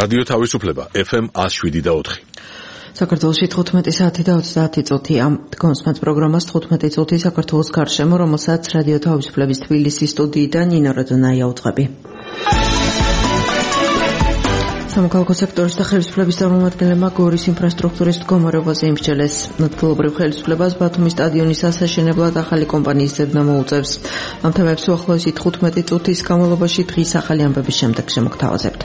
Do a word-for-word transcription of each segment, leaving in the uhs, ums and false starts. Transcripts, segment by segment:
რადიო თავისუფლება ეფ ემ one oh seven point four. საქართველოში თხუთმეტი საათი და ოცდაათი წუთია. Დგომსმათ პროგრამას თხუთმეტი წუთი საქართველოს გარშემო, რომელსაც რადიო თავისუფლების თბილისის სტუდიიდან ნინო რადონაია უძღვები. სამოქალაქო სექტორის და ხელისუფლების წარმომადგენლებმა გორის ინფრასტრუქტურის მდგომარეობაზე იმსჯელეს. ადგილობრივ ხელისუფლებას ბათუმის სტადიონის ასაშენებლად ახალი კომპანიის ძებნა მოუწევს. ამ თემებს უახლოესი თხუთმეტი წუთის განმავლობაში დღის ახალი ამბების შემდეგ შემოგთავაზებთ.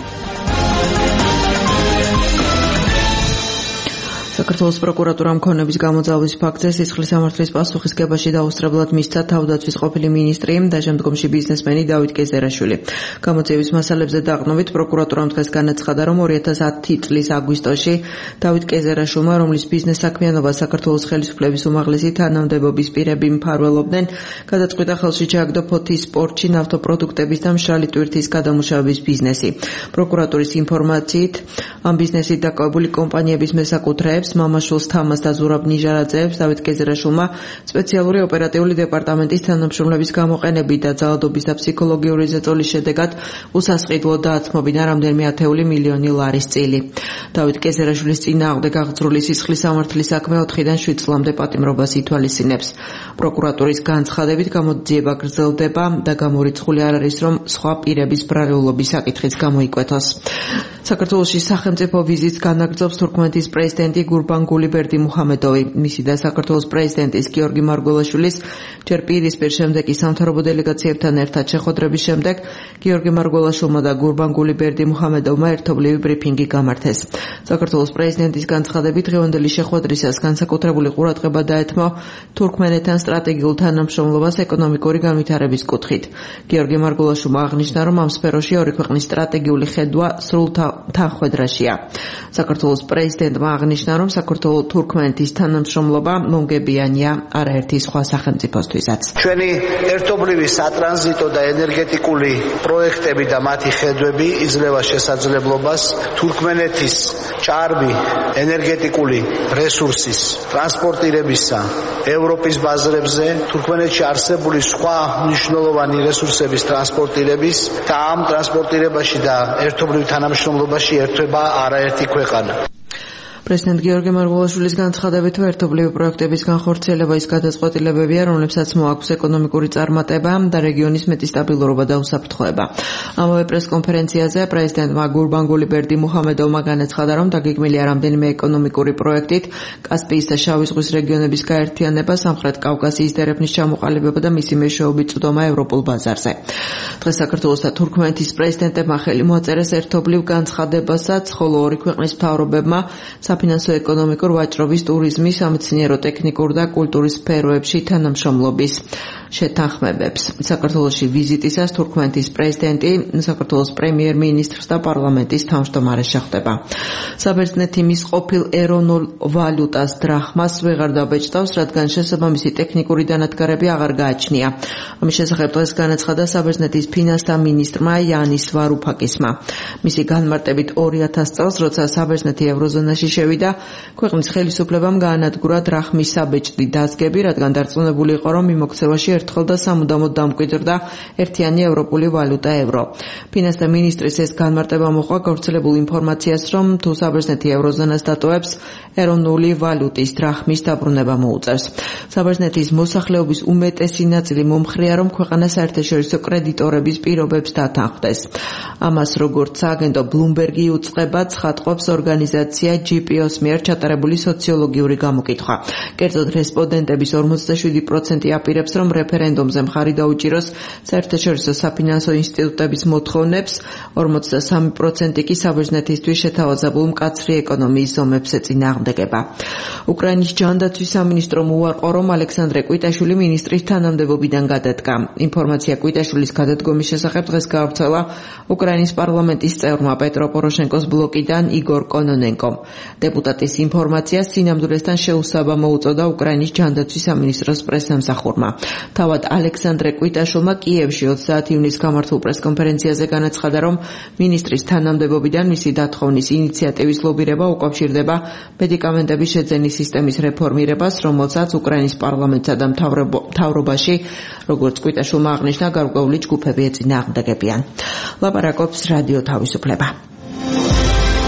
საქართველოს პროკურატურამ ქონების გამოძალვის ფაქტზე სისხლის სამართლის პასუხისგებაში დაუსწრებლად მისცა თავდაცვის ყოფილი მინისტრი და შემდგომში ბიზნესმენი დავით კეზერაშვილი. გამოძიების მასალებზე დაყრდნობით პროკურატურამ დღეს განაცხადა, რომ ორი ათას ათი წლის აგვისტოში დავით კეზერაშვილმა, რომლის ბიზნეს საქმიანობა საქართველოს ხელისუფლების უმაღლესი თანამდებობის პირები მფარველობდნენ, გადაწყვიტა ხელში ჩააგდო ფოთის სპორტში ნავთობპროდუქტების და მშრალი ტვირთის გადამუშავების ბიზნესი. პროკურატურის ინფორმაციით, ამ ბიზნესით დაკავებული კომპანიების მესაკუთრეებს მამაშვილს თამას და ზურაბ ნიჟარაძეებს დავით კეზერაშვილმა სპეციალური ოპერატიული დეპარტამენტის თანამშრომლების გამოყენებით და ძალადობის და ფსიქოლოგიური ზეწოლის შედეგად უსასყიდლოდ დაათმობინა რამდენიმე ათეული მილიონი ლარის წილი. დავით კეზერაშვილის წინააღმდეგ აღძრული სისხლის სამართლის საქმე ოთხიდან შვიდ წლამდე პატიმრობას ითვალისწინებს. პროკურატურის განცხადებით გამოძიება გრძელდება და გამორიცხული არ არის, რომ სხვა პირების ბრალეულობის საკითხიც გამოიკვეთოს. საქართველოში სახელმწიფო ვიზიტს განაგრძობს თურქმეთის პრეზიდენტი გურბანგული ბერდიმუჰამედოვი. მისი და საქართველოს პრეზიდენტის გიორგი მარგველაშვილის ჯერ პირისპირ შემდეგი სამთავრობო დელეგაციებთან ერთად შეხვედრების შემდეგ გიორგი მარგველაშვილმა და გურბანგული ბერდიმუჰამედოვმა ერთობლივი ბრიფინგი გამართეს. საქართველოს პრეზიდენტის განცხადებით დღევანდელი შეხვედრისას განსაკუთრებული ყურადღება დაეთმო თურქმენეთთან სტრატეგიულ თანამშრომლობას ეკონომიკური განვითარების კუთხით. გიორგი მარგველაშვილმა აღნიშნა, რომ ამ სფეროში ორი ქვეყნის სტრატეგიული ხედვა სრულ თანხვედრაშია. საქართველოს პრეზიდენტმა აღნიშნა, რომ საქართველო-თურქმენეთის თანამშრომლობა მომგებიანია არაერთი სხვა სახელმწიფოსთვისაც. ჩვენი ერთობლივი სატრანზიტო და ენერგეტიკული პროექტები და მათი ხედვები იძლევა შესაძლებლობას თურქმენეთის ჭარბი ენერგეტიკული რესურსის ტრანსპორტირებისა ევროპის ბაზრებზე, თურქმენეთში არსებული სხვა მნიშვნელოვანი რესურსების ტრანსპორტირების და ამ ტრანსპორტირებაში და ერთობლივ თანამშრომლობაში ერთვება არაერთი ქვეყანა. პრეზიდენტ გიორგი მარგველაშვილის განცხადებით, ერთობლივი პროექტების განხორციელება ის გადაწყვეტილებებია, რომლებსაც მოაქვს ეკონომიკური წარმატება და რეგიონის მეტი სტაბილურობა და უსაფრთხოება. ამავე პრესკონფერენციაზე პრეზიდენტმა გურბანგული ბერდიმუჰამედოვმა განაცხადა, რომ დაგეგმილია რამდენიმე ეკონომიკური პროექტით კასპიის და შავი ზღვის რეგიონების გაერთიანება, სამხრეთ კავკასიის დერეფნის ჩამოყალიბება და მისი მეშვეობით წვდომა ევროპულ ბაზარზე. დღეს საქართველოს და თურქმენეთის პრეზიდენტებმა ხელი მოაწერეს ერთობლივ განცხადებასაც, ხოლო ორი ქვეყნის მთავრობებმა საფინანსო ეკონომიკურ ვაჭრობის, ტურიზმის, სამეცნიერო-ტექნიკურ და კულტურის სფეროებში თანამშრომლობის შეთანხმებებს. საქართველოში ვიზიტისას თურქმენეთის პრეზიდენტი საქართველოს პრემიერ-მინისტრს და პარლამენტის თავმჯდომარეს შეხვდება. საბერძნეთი მის ყოფილ ეროვნულ ვალუტას დრახმას ვეღარ დაბეჭდავს, რადგან შესაბამისი ტექნიკური დანადგარები აღარ გააჩნია. ამის შესახებ დღეს განაცხადა საბერძნეთის ფინანსთა მინისტრმა იანის ვარუფაკისმა. მისი განმარტებით ორი ათას წელს, როცა საბერძნეთი ევროზონაში შევიდა, ქვეყნის ხელისუფლებამ გაანადგურა დრახმის საბეჭდი დაზგები, რადგან დარწმუნებული იყო, რომ მიმოქცევაში ერთხელ და სამუდამოდ დამკვიდრდა ერთიანი ევროპული ვალუტა ევრო. ფინანსთა მინისტრის ეს განმარტება მოყვა გავრცელებულ ინფორმაციას, რომ თუ საბერძნეთი ევროზონას დატოვებს, ეროვნული ვალუტის დრახმის დაბრუნება მოუწევს. საბერძნეთის მოსახლეობის უმეტესი ნაწილი მომხრეა, რომ ქვეყანა საერთაშორისო კრედიტორების პირობებს დათანხმდეს. ამას როგორც სააგენტო ბლუმბერგი უწყება, ცხადყოფს ორგანიზაცია ჯი პი ოს მიერ ჩატარებული სოციოლოგიური გამოკითხვა. კერძოდ რესპონდენტების ორმოცდაშვიდი პროცენტი აპირებს, რომ რეფერენდუმზე მხარი დაუჭიროს საერთაშორისო საფინანსო ინსტიტუტების მოთხოვნებს, ორმოცდასამი პროცენტი კი საბერძნეთისთვის შეთავაზებულ მკაცრი ეკონომიის ზომებს ეწინააღმდეგება. უკრაინის ჯანდაცვის სამინისტრომ უარყო, რომ ალექსანდრე კვიტაშვილი მინისტრის თანამდებობიდან გადადგა. ინფორმაცია კვიტაშვილის გადადგომის შესახებ დღეს გავრცელა უკრაინის პარლამენტის წევრმა პეტრო პოროშენკოს ბლოკიდან იგორ კონონენკომ. დეპუტატის ინფორმაციას სინამდვილესთან შეუსაბამო უწოდა უკრაინის ჯანდაცვის სამინისტროს პრესსამსახურმა. თავად ალექსანდრე კვიტაშვილმა კიევში ოცდაათი ივნისს გამართულ პრესკონფერენციაზე განაცხადა, რომ მინისტრის თანამდებობიდან მისი დათხოვნის ინიციატივის ლობირება უკავშირდება მედიკამენტების შეძენის სისტემის რეფორმირებას, რომელსაც უკრაინის პარლამენტსა და მთავრობაში, როგორც კვიტაშვილმა აღნიშნა, გარკვეული ჯგუფები ეწინააღმდეგებიან. ლაპარაკობს რადიო თავისუფლება.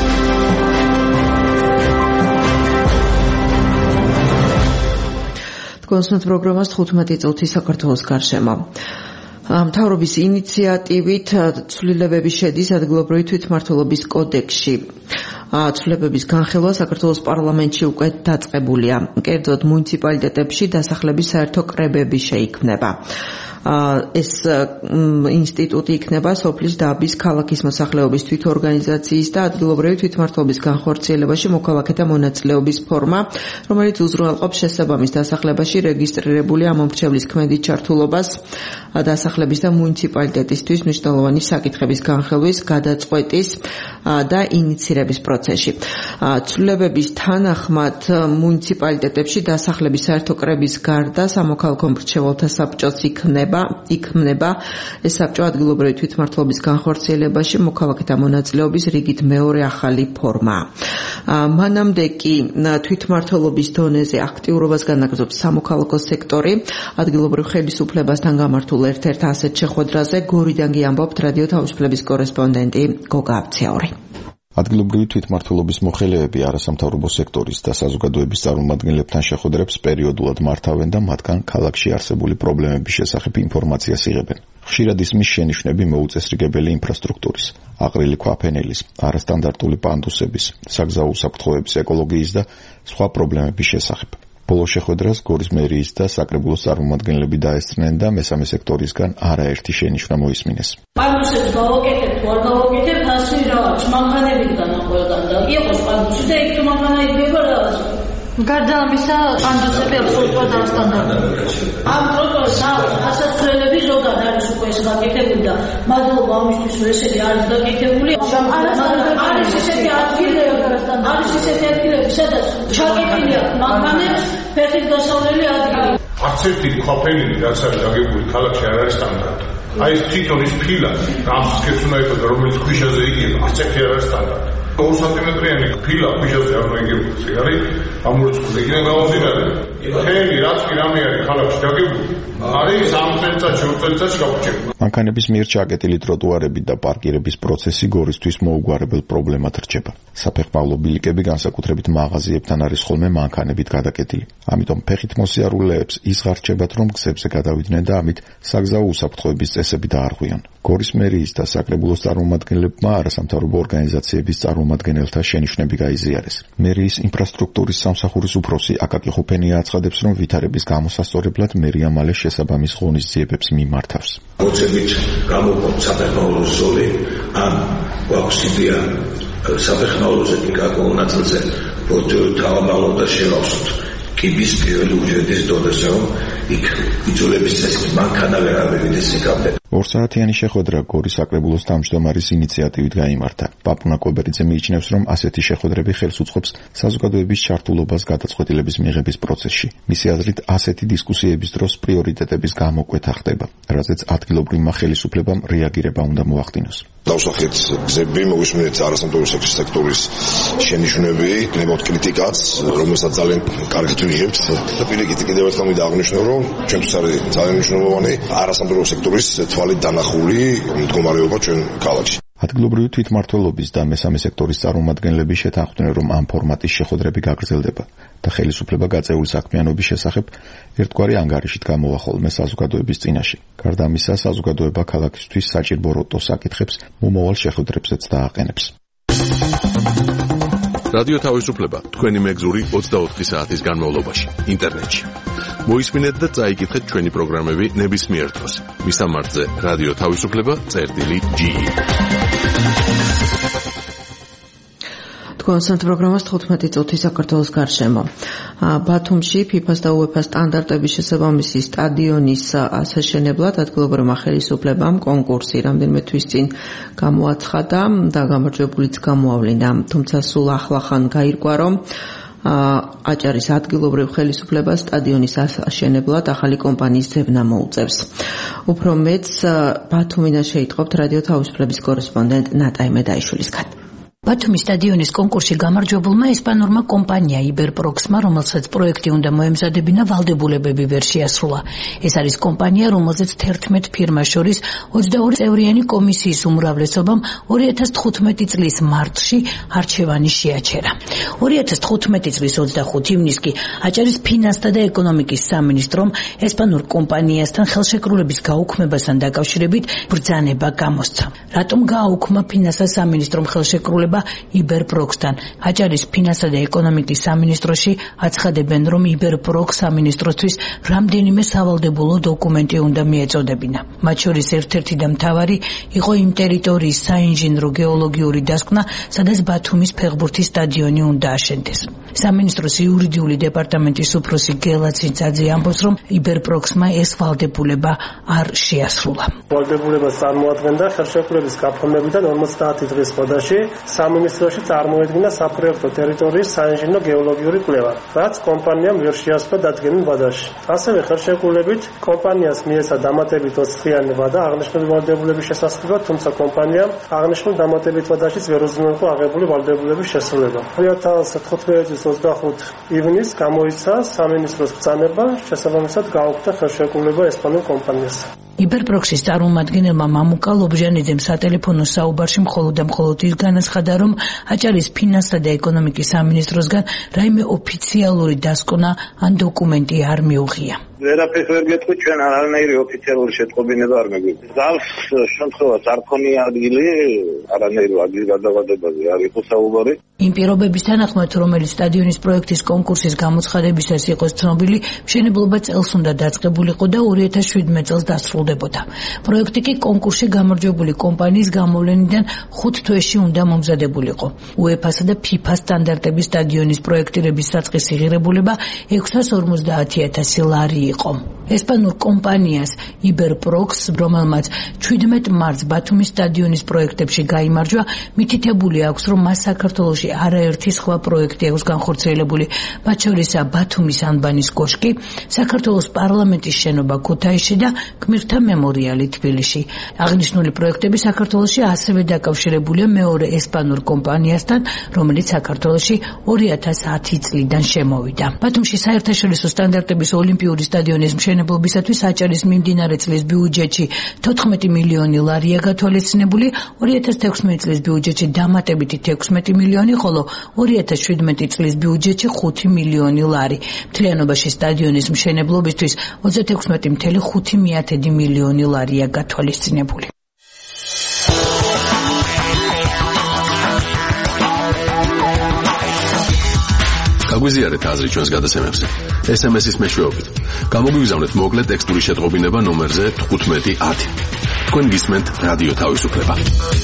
კონსტანტ პროგრამას თხუთმეტი წუთი საქართველოს გარშემო. მთავრობის ინიციატივით ცვლილებები შედის ადგილობრივი თვითმმართველობის კოდექსში. ცვლილებების განხილვა საქართველოს პარლამენტში უკვე დაწყებულია. კერძოდ მუნიციპალიტეტებში დასახლების საერთო კრებები შეიქმნება. ეს ინსტიტუტი იქნება სოფლის დაბის ქალაქის მოსახლეობის თვითორგანიზაციის და ადგილობრივი თვითმმართველობის განხორციელებაში მოქალაქეთა მონაწილეობის ფორმა, რომელიც უზრუნველყოფს შესაბამის დასახლებაში რეგისტრირებული ამომრჩევლის ქმედით ჩართულობას დასახლების და მუნიციპალიტეტისთვის მნიშვნელოვანი საკითხების განხილვის, გადაწყვეტის და ინიცირების პროცესში. ცვლილებების თანახმად მუნიციპალიტეტებში დასახლების საერთო კრების გარდა სამოქალაქო მრჩეველთა საბჭოც იქნება იქმნება ეს საბჭო ადგილობრივი თვითმმართველობის განხორციელებაში მოქალაქეთა მონაწილეობის რიგით მეორე ახალი ფორმა. მანამდე კი თვითმმართველობის დონეზე აქტიურობას განაგრძობს სამოქალაქო სექტორი. ადგილობრივ ხელისუფლებასთან გამართულ ერთ-ერთ ასეთ შეხვედრაზე გორიდანგი ამბობთ რადიო თავისუფლების კორესპონდენტი გოგა აბცაური. ადგილობრივი თვითმმართველობის მოხელეები არასამთავრობო სექტორის და საზოგადოების წარმომადგენლებთან შეხვედრებს პერიოდულად მართავენ და მათგან ქალაქში არსებული პრობლემების შესახებ ინფორმაციას იღებენ. ხშირად ისმის შენიშვნები მოუწესრიგებელი ინფრასტრუქტურის, აყრილი ქვაფენელის, არასტანდარტული პანდუსების, საგზაო უსაფრთხოების, ეკოლოგიის და სხვა პრობლემების შესახებ. ბოლო შეხვედრას გორის მერიის და საკრებულოს წარმომადგენლები დაესწრნენ და მესამე სექტორისგან არაერთი შენიშვნა მოისმინეს. პანდუსებს გავაკეთებ თუ არ გავაკეთებ, ასე რა აქვს, მანქანებიდან ყველგან და იყოს პანდუსი და იქ თუ მანქანა იგება რაღაც. გარდა ამისა, პანდუსები აბსოლუტურად არასტანდარტულია. ამ ტროტუარს ასაცვლელები ზოგად არის უკვე ეს გაკეთებული და მადლობა ამისთვის, რომ ესეთი არის გაკეთებული. არის ესეთი ადგილები, არის ესეთი ადგილები, სადაც ჩაკეტილია მანქანებს ფეხით გასავლელი ადგილი. არც ერთი ქვაფენილი რაც არის დაგებული ქალაქში არ არის სტანდარტი. აი ეს თვითონ ის ფილა, გამსკებს უნდა იყოს, რომელიც ქვიშაზე იგება, არც ერთი არ არის სტანდარტი. ორ სანტიმეტრიანი ფილა ქვიშაზე არ უნდა იგებოდეს. ეს არის ამორიცხული იქნება გამომდინარე. ხელი რაც კი რამე არის ქალაქში დაგებული, არის ამ წელიწადში, ორ წელიწადში გაგვჭირდება. მანქანების მიერ ჩაკეტილი ტროტუარები და პარკირების პროცესი გორისთვის მოუგვარებელ პრობლემად რჩება. საფეხმავლო ბილიკები განსაკუთრებით მაღაზიებთან არის ხოლმე მანქანებით გადაკეტილი. ამიტომ ფეხით მოსიარულეებს ის ღარჩებათ, რომ გზებზე გადავიდნენ და ამით საგზაო უსაფრთხოების წესები დაარღვიონ. გორის მერიის და საკრებულოს წარმომადგენლებმა არასამთავრობო ორგანიზაციების წარმომადგენელთა შენიშვნები გაიზიარეს. მერიის ინფრასტრუქტურის სამსახურის უფროსი აკაკი ხუფენია აცხადებს, რომ ვითარების გამოსასწორებლად მერია მალე შესაბამის ღონისძიებებს მიმართავს. მოცემით გამოყოფ საფეხმავლო ზოლი ან გვაქვს იდეა საფეხმავლოზე კაკო ნაწილზე თავამალო და შევავსოთ კიბის პირველი უჯრედის დონეზე, რომ იქ იძულების წესით მანქანა ვერ ავევიდეს იქამდე. ორსაათიანი შეხვედრა გორის საკრებულოს თავმჯდომარის ინიციატივით გაიმართა. პაპუნა კობერიძე მიიჩნევს, რომ ასეთი შეხვედრები ხელს უწყობს საზოგადოების ჩართულობას გადაწყვეტილების მიღების პროცესში. მისი აზრით, ასეთი დისკუსიების დროს პრიორიტეტების გამოკვეთა ხდება, რაზეც ადგილობრივმა ხელისუფლებამ რეაგირება უნდა მოახდინოს. დავსახეთ გზები, მოვისმინეთ არასამთავრობო სექტორის შენიშვნები, გნებავთ კრიტიკაც, რომელსაც ძალიან კარგად ვიღებთ და პირიქით კიდევ ერთხელ მინდა აღნიშნო, რომ ჩვენთვის არის ძალიან მნიშვნელოვანი არასამთავრობო სექტორის თვალით დანახული მდგომარეობა ჩვენ ქალაქში. ადგილობრივი თვითმმართველობის და მესამე სექტორის წარმომადგენლები შეთანხმდნენ, რომ ამ ფორმატის შეხვედრები გაგრძელდება და ხელისუფლება გაწეული საქმიანობის შესახებ ერთგვარი ანგარიშით გამოვა ხოლმე საზოგადოების წინაშე. გარდა ამისა, საზოგადოება ქალაქისთვის საჭირბოროტო საკითხებს მომავალ შეხვედრებზეც დააყენებს. რადიო თავისუფლება თქვენი მეგზური ოცდაოთხი საათის განმავლობაში ინტერნეტში. მოისმინეთ და წაიკითხეთ ჩვენი პროგრამები ნებისმიერ დროს. მისამართზე რადიო თავისუფლება წერტილი ჯი. კონსტანტ პროგრამას თხუთმეტი წუთი საქართველოს გარშემო. ბათუმში ფიფას და უეფას სტანდარტების შესაბამისი სტადიონის ასაშენებლად ადგილობრივმა ხელისუფლებამ კონკურსი რამდენიმე თვის წინ გამოაცხადა და გამარჯვებულიც გამოავლინა. თუმცა სულ ახლახან გაირკვა, რომ აჭარის ადგილობრივ ხელისუფლებას სტადიონის აშენებლად ახალი კომპანიის ძებნა მოუწევს. უფრო მეც ბათუმიდან შეიტყობთ რადიო თავისუფლების კორესპონდენტ ნატაი მედაიშვილისგან. ბათუმის სტადიონის კონკურსში გამარჯვებულმა ესპანურმა კომპანია იბერპროქსმა, რომელსაც პროექტი უნდა მოემზადებინა, ვალდებულებები ვერ შეასრულა. ეს არის კომპანია, რომელზეც თერთმეტ ფირმას შორის ოცდაორი წევრიანი კომისიის უმრავლესობამ ორი ათას თხუთმეტი წლის მარტში არჩევანი შეაჩერა. ორი ათას თხუთმეტი წლის ოცდახუთი ივნისს კი აჭარის ფინანსთა და ეკონომიკის სამინისტრომ ესპანურ კომპანიასთან ხელშეკრულების გაუქმებასთან დაკავშირებით ბრძანება გამოსცა. რატომ გააუქმა ფინანსთა სამინისტრომ ხელშეკრულება იბერპროქსთან? აჭარის ფინანსთა და ეკონომიკის სამინისტროში აცხადებენ, რომ იბერპროქს სამინისტროსთვის რამდენიმე სავალდებულო დოკუმენტი უნდა მიეწოდებინა. მათ შორის ერთ-ერთი და მთავარი იყო იმ ტერიტორიის საინჟინრო გეოლოგიური დასკვნა, სადაც ბათუმის ფეხბურთის სტადიონი უნდა აშენდეს. სამინისტროს იურიდიული დეპარტამენტის უფროსი გელა ცინცაძე ამბობს, რომ იბერპროქსმა ეს ვალდებულება არ შეასრულა. ვალდებულებას წარმოადგენდა ხელშეკრულების გაფორმებიდან ორმოცდაათი დღის ხოდაში სამინისტროში წარმოედგინა საფრთხო ტერიტორიის საინჟინრო გეოლოგიური კვლევა, რაც კომპანიამ ვერ შეასრულა დადგენილ ვადაში. ასევე ხელშეკრულებით კომპანიას მიეცა დამატებით ოცდღიანი ვადა აღნიშნული ვალდებულების შესასრულებლად, თუმცა კომპანიამ აღნიშნულ დამატებით ვადაშიც ვერ უზრუნველყო აღებული ვალდებულების შესრულება. ორი ათას თხუთმეტი წლის ოცდახუთი ივნისს გამოიცა სამინისტროს ბრძანება, შესაბამისად გაუქმდა ხელშეკრულება ესპანურ კომპანიას. იბერპროქსის წარმომადგენელმა მამუკა ლობჟანიძემ სატელეფონო საუბარში მხოლოდ და მხოლოდ ის განაცხადა, რომ აჭარის ფინანსთა და ეკონომიკის სამინისტროსგან რაიმე ოფიციალური დასკვნა ან დოკუმენტი არ მიუღია. ვერაფერს ვერ გეტყვით, ჩვენ არანაირი ოფიციალური შეტყობინება არ მეგვიყვება. გავს შემთხვევას არ ქონია ადგილი, არანაირი ადგილის გადავადებაზე არ იყო საუბარი. იმ პირობების თანახმად, რომელიც სტადიონის პროექტის კონკურსის გამოცხადებისას იყო ცნობილი, მშენებლობა წელს უნდა დაწყებულიყო და ორი ათას შვიდმეტ წელს დასრულდებოდა. პროექტი კი კონკურსში გამარჯვებული კომპანიის გამოვლენიდან ხუთ თვეში უნდა მომზადებულიყო. უეფა-სა და ფიფა სტანდარტების სტადიონის პროექტირების საწყისი ღირებულება ექვსას ორმოცდაათი ათასი ლარი იყო. ესპანურ კომპანიას იბერპროქს, რომელმაც შვიდმეტ მარტს ბათუმის სტადიონის პროექტებში გაიმარჯვა, მითითებული აქვს, რომ მას საქართველოში არაერთი სხვა პროექტი აქვს განხორციელებული, მათ შორისაა ბათუმის ანბანის კოშკი, საქართველოს პარლამენტის შენობა ქუთაისში და გმირთა მემორიალი თბილისში. აღნიშნული პროექტები საქართველოში ასევე დაკავშირებულია მეორე ესპანურ კომპანიასთან, რომელიც საქართველოში ორი ათას ათი წლიდან შემოვიდა. ბათუმში საერთაშორისო სტანდარტების ოლიმპიური სტადიონის მშენებლობისათვის აჭარის მიმდინარე წლის ბიუჯეტში თოთხმეტი მილიონი ლარია გათვალისწინებული, ორი ათას თექვსმეტი წლის ბიუჯეტში დამატებითი თექვსმეტი მილიონი, ხოლო ორი ათას შვიდმეტი წლის ბიუჯეტში ხუთი მილიონი ლარი. მთლიანობაში სტადიონის მშენებლობისთვის ოცდათექვსმეტი წუთი ხუთი მილიონი ლარია გათვალისწინებული. გაგვიზიარეთ აზრი ჩვენს გადაცემებზე. ეს ემ ეს-ის მეშვეობით. გამოგვიგზავნეთ მოკლე ტექსტური შეტყობინება ნომერზე თხუთმეტი ათი. თქვენ გისმენთ რადიო თავისუფლება.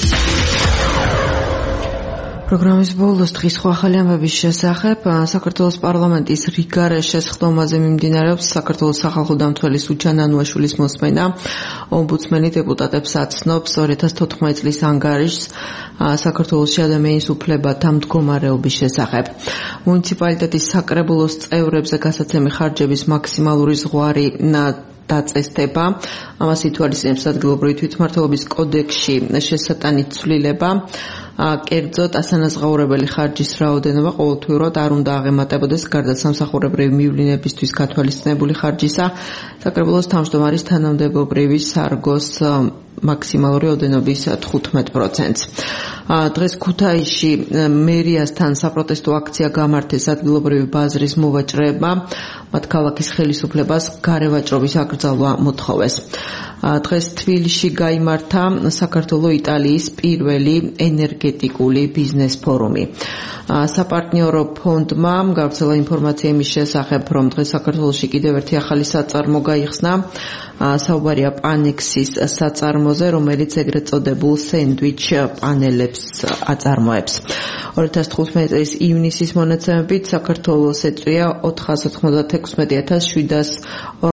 პროგრამის ბოლოს დღის სხვა ახალი ამბების შესახებ საქართველოს პარლამენტის რიგარ შესხდომაზე მიმდინარეობს საქართველოს სახალხო დამცველის უჩან ანუაშვილის მოსმენა. ომბუდსმენი დეპუტატებს აცნობს ორი ათას თოთხმეტი წლის ანგარიშს საქართველოში ადამიანის უფლებათა მდგომარეობის შესახებ. მუნიციპალიტეტის საკრებულოს წევრებზე გასაცემი ხარჯების მაქსიმალური ზღვარი დაწესდება. ამას ითვალისწინებს ადგილობრივი თვითმმართველობის კოდექსში შესატანით ცვლილება. კერძოდ ასანაზღაურებელი ხარჯის რაოდენობა ყოველთვიურად არ უნდა აღემატებოდეს გარდა სამსახურებრივი მივლინებისთვის გათვალისწინებული ხარჯისა. საკრებულოს თავმჯდომარის თანამდებობრივი სარგოს მაქსიმალური ოდენობის თხუთმეტ პროცენტს. დღეს ქუთაისში მერიასთან საპროტესტო აქცია გამართეს ადგილობრივი ბაზრის მოვაჭრეებმა. მათ ქალაქის ხელისუფლებას გარევაჭრობის აკრძალვა მოთხოვეს. დღეს თბილისში გაიმართა საქართველო-იტალიის პირველი ენერგეტიკული ბიზნეს ფორუმი. საპარტნიორო ფონდმა გავრცელა ინფორმაცია იმის შესახებ, რომ დღეს საქართველოში კიდევ ერთი ახალი საწარმო გაიხსნა. საუბარია პანექსის საწარმოზე, რომელიც ეგრეთ წოდებულ სენდვიჩ პანელებს აწარმოებს. ორი ათას თხუთმეტი წლის ივნისის მონაცემებით საქართველოს ეწვია ოთხასოთხმოცდათექვსმეტი ათას შვიდას